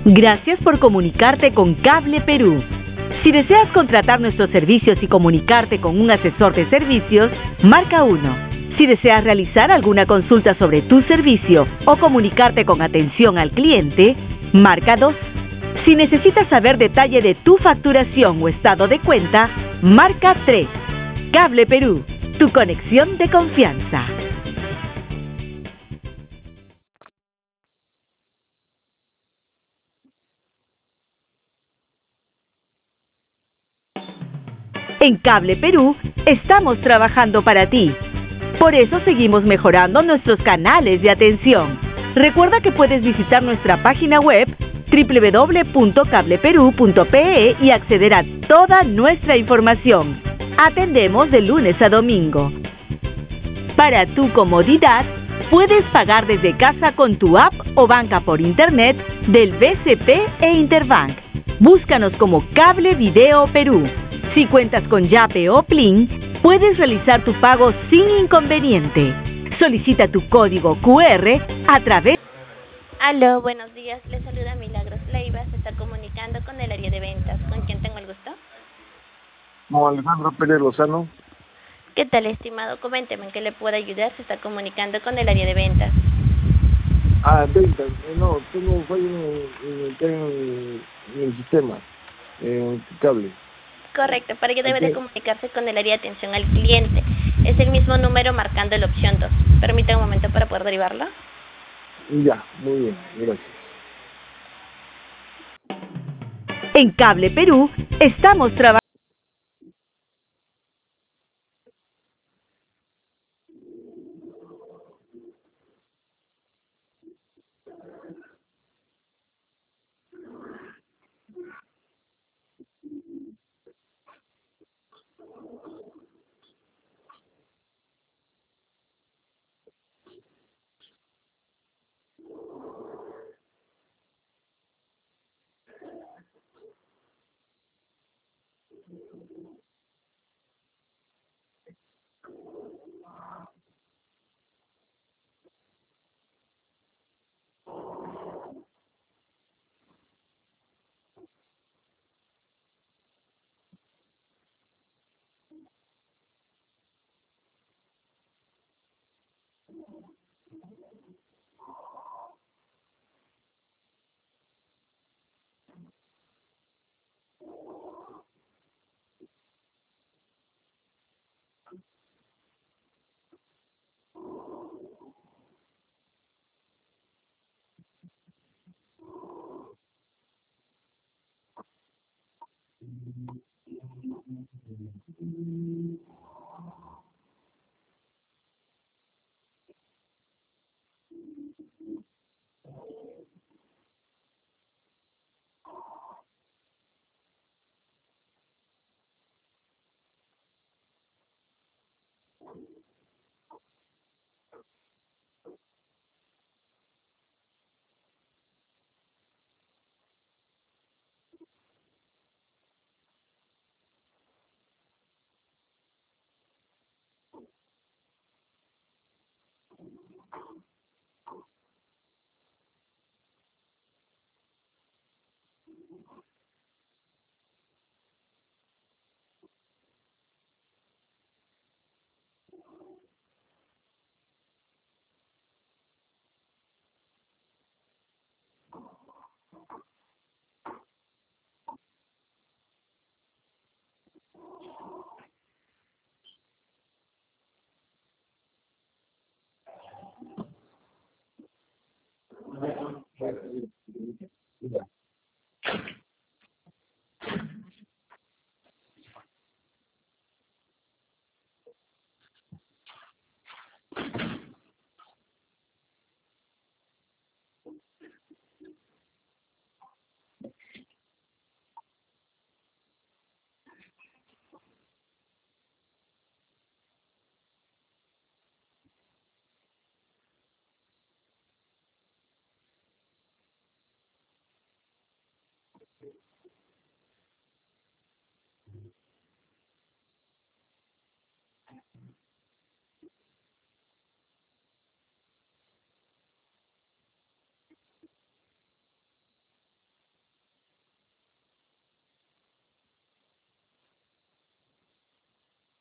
Gracias por comunicarte con Cable Perú. Si deseas contratar nuestros servicios y comunicarte con un asesor de servicios, marca 1. Si deseas realizar alguna consulta sobre tu servicio o comunicarte con atención al cliente, marca 2. Si necesitas saber detalle de tu facturación o estado de cuenta, marca 3. Cable Perú, tu conexión de confianza. En Cable Perú estamos trabajando para ti. Por eso seguimos mejorando nuestros canales de atención. Recuerda que puedes visitar nuestra página web www.cableperu.pe y acceder a toda nuestra información. Atendemos de lunes a domingo. Para tu comodidad, puedes pagar desde casa con tu app o banca por internet del BCP e Interbank. Búscanos como Cable Video Perú. Si cuentas con Yape o Plin, puedes realizar tu pago sin inconveniente. Solicita tu código QR a través... Aló, buenos días. Le saluda Milagros Leiva. Se está comunicando con el área de ventas. ¿Con quién tengo el gusto? Como Alejandro Pérez Lozano. ¿Qué tal, estimado? Coménteme en qué le puedo ayudar. Se está comunicando con el área de ventas. Ventas. No, tengo fallo en el sistema, en el cable. Correcto, para ello debe de comunicarse con el área de atención al cliente. Es el mismo número marcando la opción 2. Permítame un momento para poder derivarlo. Ya, muy bien, gracias. En Cable Perú estamos trabajando.